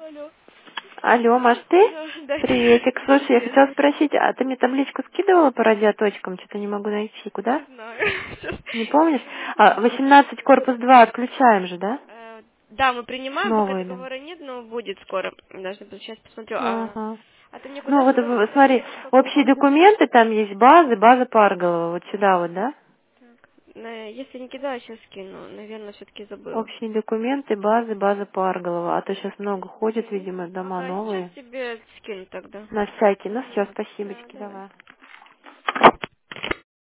Алло. Алло, Маш, ты? Да, Приветик. Слушай, я привет. хотела спросить, а ты мне табличку скидывала по радиоточкам? Что-то не могу найти. Не Куда? знаю. Не помнишь? А, Нет. 18 корпус 2 отключаем же, да? Да, мы принимаем, пока Новые, да. договора нет, но будет скоро. Должна быть, сейчас посмотрю. Ага. А ты мне Ну куда вот, сказала, смотри, в какую общие базу? документы, там есть база Парголова, вот сюда вот, да? Так, если не кидала, сейчас скину. Наверное, все-таки забыла. Общие документы, база Парголова. А то сейчас много ходит, видимо, дома Ага, сейчас новые. тебе скину тогда. На всякий. Ну все, Да, спасибочки, давай. давай.